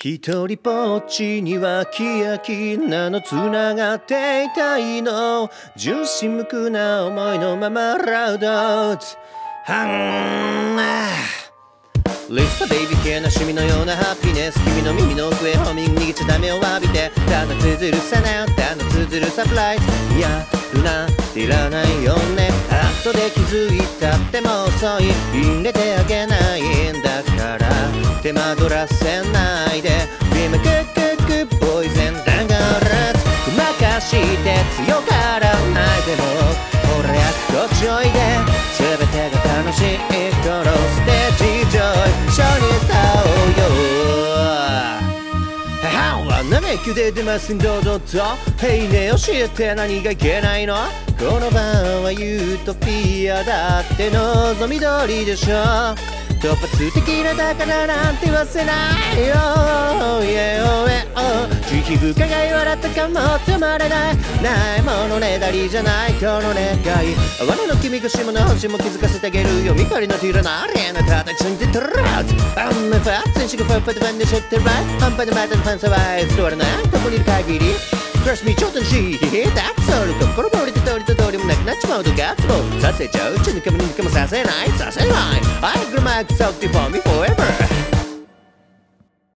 一人ぼっちにはキヤキなのつながっていたいの純真無垢な思いのままラウドはんリストベイビー系な趣味のようなハピネス君の耳の奥へホーミング逃げちゃダメを浴びてただ綴るさなただ綴るサプライズいやルナいらないよね後で気づいたっても遅い入れてあげないんだから手間取らせないで今クックックボーイズンだからごまかして強がらないでも俺やこっちおいで全てが楽しいこのステージ上一緒に歌おうよなめくで出ますどうぞとへいね教えて何がいけないのこの晩はユートピアだって望み通りでしょ突発的なだからなんて言わせないよ、慈悲深が笑ったかも止まれないものねだりじゃないこの願い罠の君がしもの星も気づかせてあげるよ光のティラなりあなたたちに出てるあんなファッツンシグファッファでファンで知ってる半端でまたのファンサワイズ座らないここにいる限りTrust me ちょっとしいThat's all 心も折れて通りと通りもなくなっちまうとガッツボさせちゃうち抜かも抜かもさせない I got my myself for me forever